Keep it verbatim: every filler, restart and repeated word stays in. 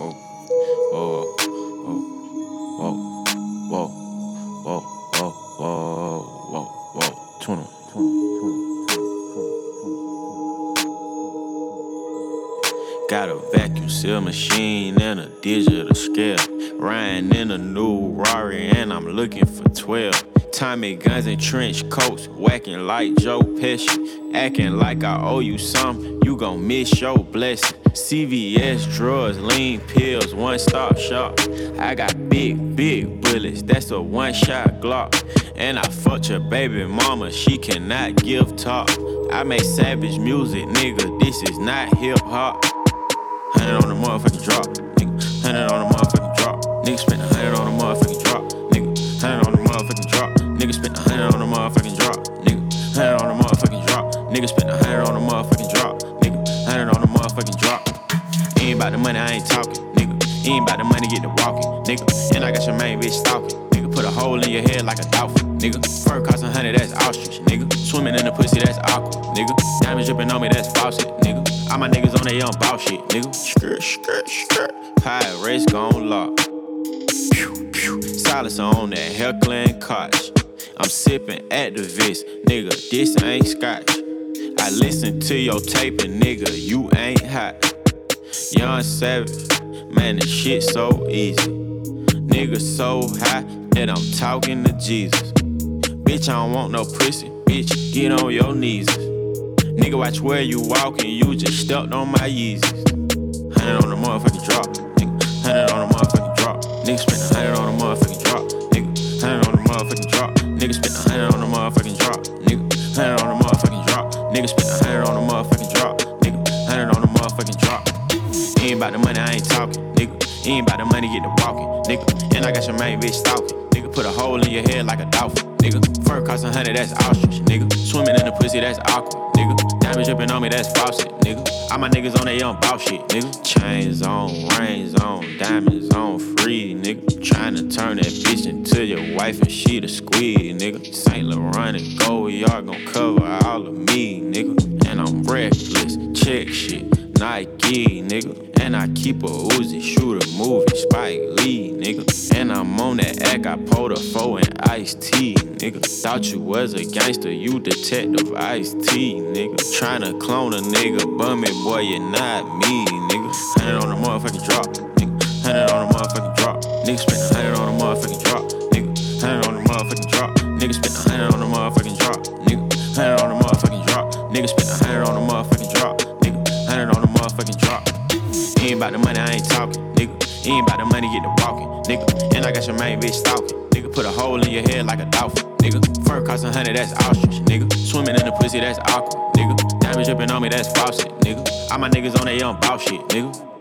whoa, whoa, whoa, whoa, whoa, whoa, whoa, whoa, whoa, twenty, twenty, twenty, twenty. Got a vacuum seal machine and a digital scale. Riding in a new Rari and I'm looking for twelve. Tommy guns and trench coats, whacking like Joe Pesci. Acting like I owe you something, you gon' miss your blessing. C V S drugs, lean pills, one-stop shop. I got big, big bullets, that's a one-shot Glock. And I fucked your baby mama, she cannot give talk. I make savage music, nigga, this is not hip-hop. Hundred on the motherfucking drop, nigga. Hundred on the motherfucking drop, nigga. Spent a hundred on the motherfucking drop, nigga. Hundred on the motherfucking drop, nigga. Spent a hundred on the motherfucking drop, nigga. Hundred on the motherfucking drop, nigga. Spent a hundred on the motherfucking drop, nigga. Hundred on the motherfucking drop. Ain't about the money, I ain't talking, nigga. Ain't about the money, get to walking, nigga. And I got your main bitch stalking, nigga. Put a hole in your head like a dolphin, nigga. Fur cost a hundred, that's ostrich, nigga. Swimming in the pussy, that's aqua, nigga. Diamonds dripping on me, that's faucet, nigga. All my niggas on they young boss shit, nigga. Skirt, skirt, skirt. Pirates gon' lock. Pew, pew. Silence on that heckling cottage. I'm sipping Actavis, nigga. This ain't scotch. I listen to your tape and nigga, you ain't hot. Young Savage, man, this shit so easy. Nigga so high that I'm talking to Jesus. Bitch, I don't want no pussy. Bitch, get on your knees. Nigga, watch where you walking, you just stepped on my Yeezys. Hundred on the motherfucking drop, nigga. Hundred on the motherfucking drop, nigga. Spent a hundred on the motherfucking drop, nigga. Hundred on the motherfucking drop, nigga. Spent a hundred on the motherfucking drop, nigga. Hundred on the motherfucking drop, nigga. Spent a hundred on the motherfucking drop, nigga. Hundred on the motherfucking drop. Ain't about the money, I ain't talking, nigga. Ain't about the money, get to walking, nigga. And I got your main bitch stalking, nigga. Put a hole in your head like a dolphin, nigga. Fur cost a hundred, that's ostrich, nigga. Swimming in the pussy, that's aqua, nigga. Diamonds dripping on me, that's faucet, nigga. All my niggas on they young boss shit, nigga. Chains on, rings on, diamonds on, free, nigga. Tryna turn that bitch into your wife and she the squeeze, nigga. Saint Laurent and Gold Yard gon' cover all of me, nigga. And I'm reckless, check shit, Nike, nigga. And I keep a Uzi, shoot a movie, Spike Lee, nigga. And I'm on that act, I pulled a four and Ice-T, nigga. Thought you was a gangster, you detective Ice-T, nigga. Tryna clone a nigga, bummy boy, you're not me, nigga. Hundred on the motherfucking drop, nigga. Hundred on the motherfucking drop, nigga. Spent a hundred on the motherfucking drop, nigga. Hundred on the motherfucking drop, nigga. Spent a hundred on the motherfucking drop, nigga. Hundred on the motherfucking drop, nigga. Spent a hundred on the motherfucking drop, nigga. Hundred on the motherfucking drop. Ain't about the money, I ain't talking, nigga. Ain't about the money, get to walking, nigga. And I got your main bitch stalking, nigga. Put a hole in your head like a dolphin, nigga. Fur cost a hundred, that's ostrich, nigga. Swimming in the pussy, that's aqua, nigga. Diamonds dripping on me, that's faucet, nigga. All my niggas on they young boss shit, nigga.